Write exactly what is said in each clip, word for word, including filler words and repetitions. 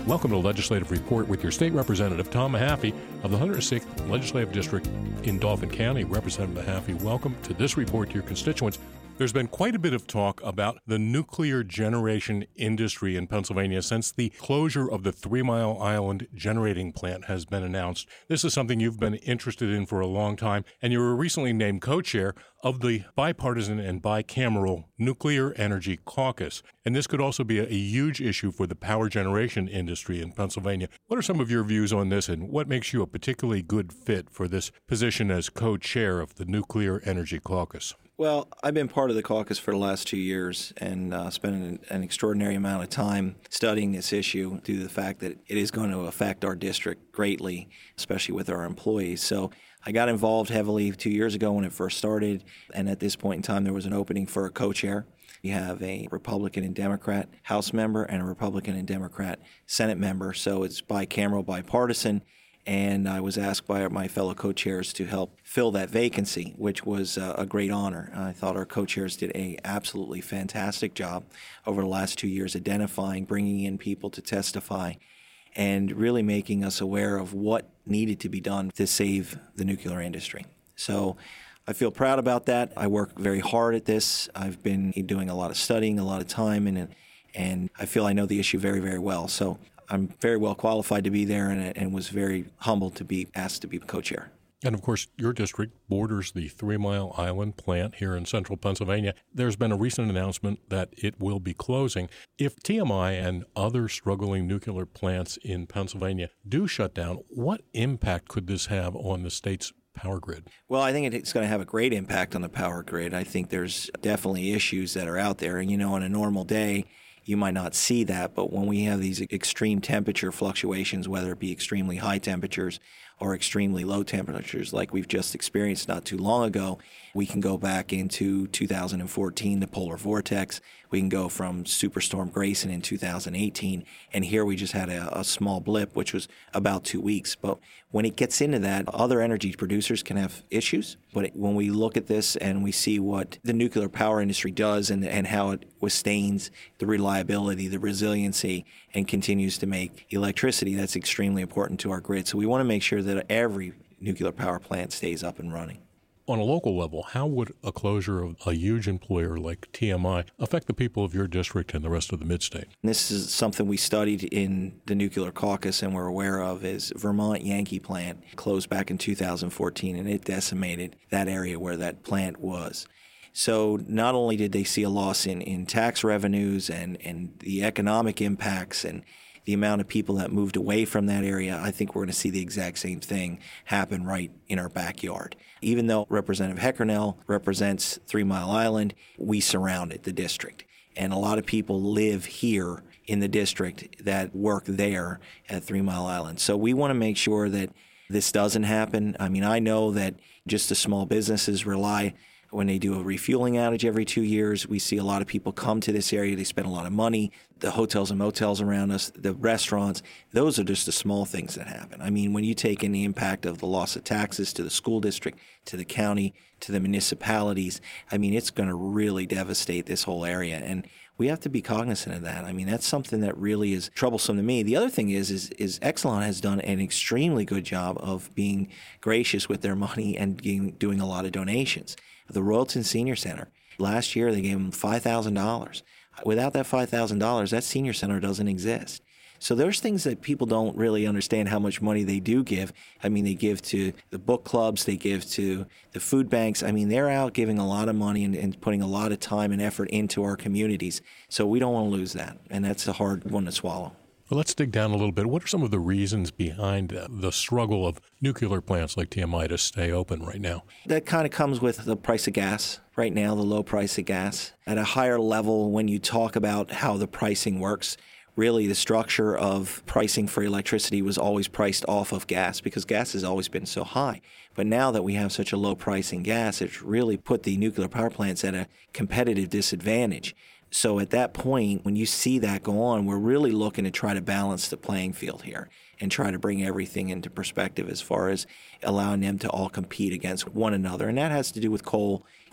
Welcome to Legislative Report with your State Representative, Tom Mahaffey of the one hundred sixth Legislative District in Dauphin County. Representative Mahaffey, welcome to this report to your constituents. There's been quite a bit of talk about the nuclear generation industry in Pennsylvania since the closure of the Three Mile Island generating plant has been announced. This is something you've been interested in for a long time, and you were recently named co-chair of the bipartisan and bicameral Nuclear Energy Caucus. And this could also be a, a huge issue for the power generation industry in Pennsylvania. What are some of your views on this, and what makes you a particularly good fit for this position as co-chair of the Nuclear Energy Caucus? Well, I've been part of the caucus for the last two years and uh, spent an, an extraordinary amount of time studying this issue due to the fact that it is going to affect our district greatly, especially with our employees. So I got involved heavily two years ago when it first started, and at this point in time there was an opening for a co-chair. We have a Republican and Democrat House member and a Republican and Democrat Senate member, so it's bicameral, bipartisan. And I was asked by my fellow co-chairs to help fill that vacancy, which was uh, a great honor. I thought our co-chairs did a absolutely fantastic job over the last two years identifying, bringing in people to testify, and really making us aware of what needed to be done to save the nuclear industry. So I feel proud about that. I work very hard at this. I've been doing a lot of studying, a lot of time, and and I feel I know the issue very, very well. So I'm very well qualified to be there, and, and was very humbled to be asked to be co-chair. And of course, your district borders the Three Mile Island plant here in central Pennsylvania. There's been a recent announcement that it will be closing. If T M I and other struggling nuclear plants in Pennsylvania do shut down, what impact could this have on the state's power grid? Well, I think it's going to have a great impact on the power grid. I think there's definitely issues that are out there. And, you know, on a normal day, you might not see that, but when we have these extreme temperature fluctuations, whether it be extremely high temperatures or extremely low temperatures like we've just experienced not too long ago, we can go back into two thousand fourteen, the polar vortex. We can go from Superstorm Grayson in two thousand eighteen, and here we just had a, a small blip, which was about two weeks. But when it gets into that, other energy producers can have issues. But when we look at this and we see what the nuclear power industry does and, and how it withstands the reliability, the resiliency, and continues to make electricity, that's extremely important to our grid. So we want to make sure that every nuclear power plant stays up and running. On a local level, how would a closure of a huge employer like T M I affect the people of your district and the rest of the mid-state? This is something we studied in the Nuclear Caucus and we're aware of is Vermont Yankee plant closed back in two thousand fourteen, and it decimated that area where that plant was. So not only did they see a loss in, in tax revenues and, and the economic impacts and the amount of people that moved away from that area, I think we're going to see the exact same thing happen right in our backyard. Even though Representative Heckernell represents Three Mile Island, we surround it, the district. And a lot of people live here in the district that work there at Three Mile Island. So we want to make sure that this doesn't happen. I mean, I know that just the small businesses rely. When they do a refueling outage every two years, we see a lot of people come to this area. They spend a lot of money. The hotels and motels around us, the restaurants, those are just the small things that happen. I mean, when you take in the impact of the loss of taxes to the school district, to the county, to the municipalities, I mean, it's going to really devastate this whole area. And we have to be cognizant of that. I mean, that's something that really is troublesome to me. The other thing is, is, is Exelon has done an extremely good job of being gracious with their money and being, doing a lot of donations. The Royalton Senior Center, last year they gave them five thousand dollars. Without that five thousand dollars, that senior center doesn't exist. So there's things that people don't really understand how much money they do give. I mean, they give to the book clubs, they give to the food banks. I mean, they're out giving a lot of money and, and putting a lot of time and effort into our communities. So we don't want to lose that, and that's a hard one to swallow. Well, let's dig down a little bit. What are some of the reasons behind uh, the struggle of nuclear plants like T M I to stay open right now? That kind of comes with the price of gas. Right now, the low price of gas. At a higher level, when you talk about how the pricing works, really the structure of pricing for electricity was always priced off of gas because gas has always been so high. But now that we have such a low price in gas, it's really put the nuclear power plants at a competitive disadvantage. So at that point, when you see that go on, we're really looking to try to balance the playing field here and try to bring everything into perspective as far as allowing them to all compete against one another. And that has to do with coal,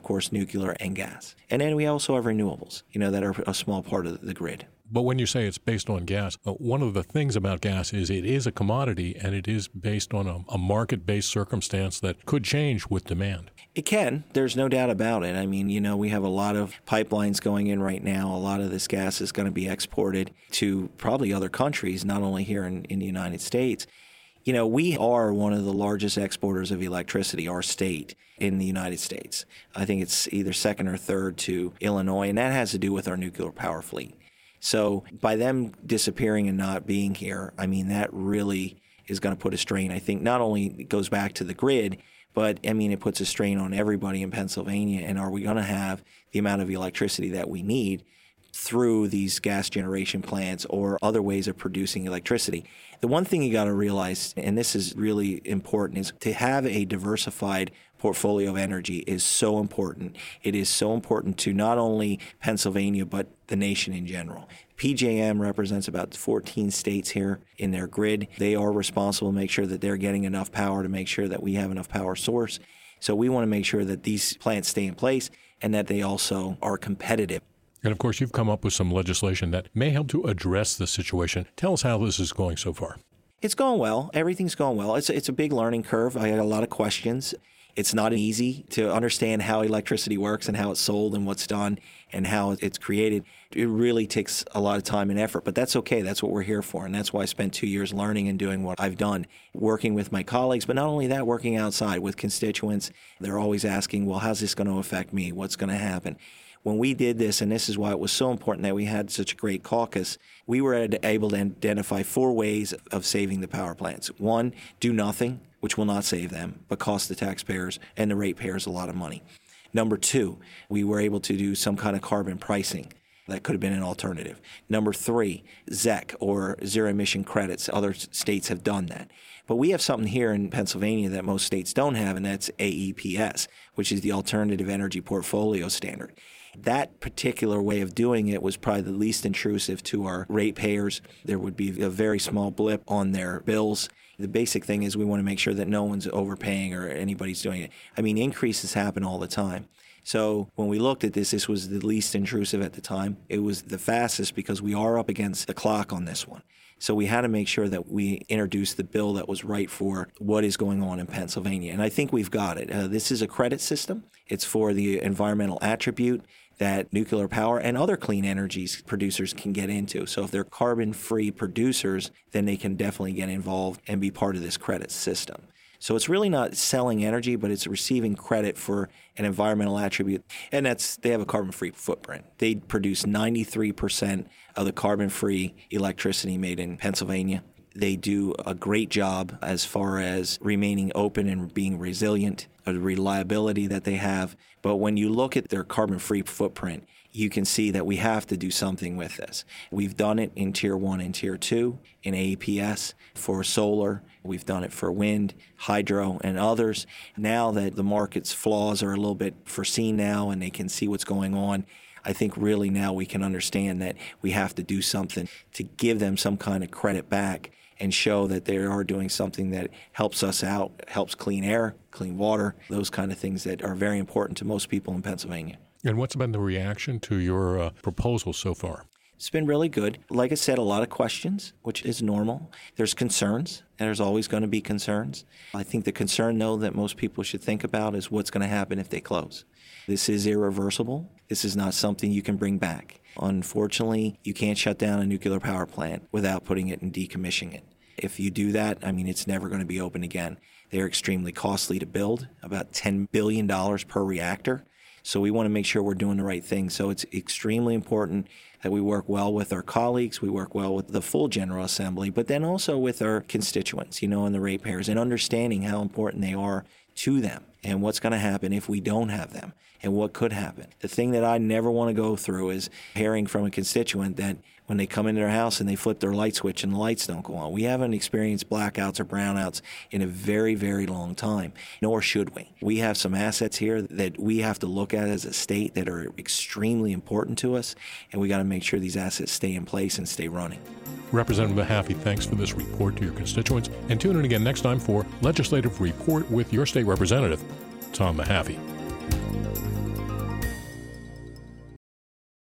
of course, nuclear and gas. And then we also have renewables, you know, that are a small part of the grid. But when you say it's based on gas, uh, one of the things about gas is it is a commodity and it is based on a, a market-based circumstance that could change with demand. It can. There's no doubt about it. I mean, you know, we have a lot of pipelines going in right now. A lot of this gas is going to be exported to probably other countries, not only here in, in the United States. You know, we are one of the largest exporters of electricity, our state, in the United States. I think it's either second or third to Illinois, and that has to do with our nuclear power fleet. So by them disappearing and not being here, I mean, that really is going to put a strain. I think not only it goes back to the grid, but, I mean, it puts a strain on everybody in Pennsylvania. And are we going to have the amount of electricity that we need through these gas generation plants or other ways of producing electricity? The one thing you got to realize, and this is really important, is to have a diversified portfolio of energy is so important. It is so important to not only Pennsylvania, but the nation in general. P J M represents about fourteen states here in their grid. They are responsible to make sure that they're getting enough power to make sure that we have enough power source. So we want to make sure that these plants stay in place and that they also are competitive. And of course, you've come up with some legislation that may help to address the situation. Tell us how this is going so far. It's going well. Everything's going well. It's, it's a big learning curve. I had a lot of questions. It's not easy to understand how electricity works and how it's sold and what's done and how it's created. It really takes a lot of time and effort, but that's okay. That's what we're here for, and that's why I spent two years learning and doing what I've done, working with my colleagues, but not only that, working outside with constituents. They're always asking, well, how's this going to affect me? What's going to happen? When we did this, and this is why it was so important that we had such a great caucus, we were able to identify four ways of saving the power plants. One, do nothing, which will not save them, but cost the taxpayers and the ratepayers a lot of money. Number two, we were able to do some kind of carbon pricing. That could have been an alternative. Number three, Z E C, or zero emission credits. Other states have done that. But we have something here in Pennsylvania that most states don't have, and that's A E P S, which is the Alternative Energy Portfolio Standard. That particular way of doing it was probably the least intrusive to our ratepayers. There would be a very small blip on their bills. The basic thing is we want to make sure that no one's overpaying or anybody's doing it. I mean, increases happen all the time. So when we looked at this, this was the least intrusive at the time. It was the fastest because we are up against the clock on this one. So we had to make sure that we introduced the bill that was right for what is going on in Pennsylvania. And I think we've got it. Uh, this is a credit system. It's for the environmental attribute that nuclear power and other clean energies producers can get into. So if they're carbon-free producers, then they can definitely get involved and be part of this credit system. So it's really not selling energy, but it's receiving credit for an environmental attribute. And that's they have a carbon-free footprint. They produce ninety-three percent of the carbon-free electricity made in Pennsylvania. They do a great job as far as remaining open and being resilient, the reliability that they have. But when you look at their carbon-free footprint, you can see that we have to do something with this. We've done it in Tier one and Tier two, in A E P S, for solar. We've done it for wind, hydro, and others. Now that the market's flaws are a little bit foreseen now and they can see what's going on, I think really now we can understand that we have to do something to give them some kind of credit back and show that they are doing something that helps us out, helps clean air, clean water, those kind of things that are very important to most people in Pennsylvania. And what's been the reaction to your uh, proposal so far? It's been really good. Like I said, a lot of questions, which is normal. There's concerns, and there's always going to be concerns. I think the concern, though, that most people should think about is what's going to happen if they close. This is irreversible. This is not something you can bring back. Unfortunately, you can't shut down a nuclear power plant without putting it and decommissioning it. If you do that, I mean, it's never going to be open again. They're extremely costly to build, about ten billion dollars per reactor. So we want to make sure we're doing the right thing. So it's extremely important that we work well with our colleagues, we work well with the full General Assembly, but then also with our constituents, you know, and the ratepayers, and understanding how important they are to them and what's going to happen if we don't have them and what could happen. The thing that I never want to go through is hearing from a constituent that when they come into their house and they flip their light switch and the lights don't go on. We haven't experienced blackouts or brownouts in a very, very long time, nor should we. We have some assets here that we have to look at as a state that are extremely important to us, and we got to make sure these assets stay in place and stay running. Representative Mahaffey, thanks for this report to your constituents, and tune in again next time for Legislative Report with your state representative, Tom Mahaffey.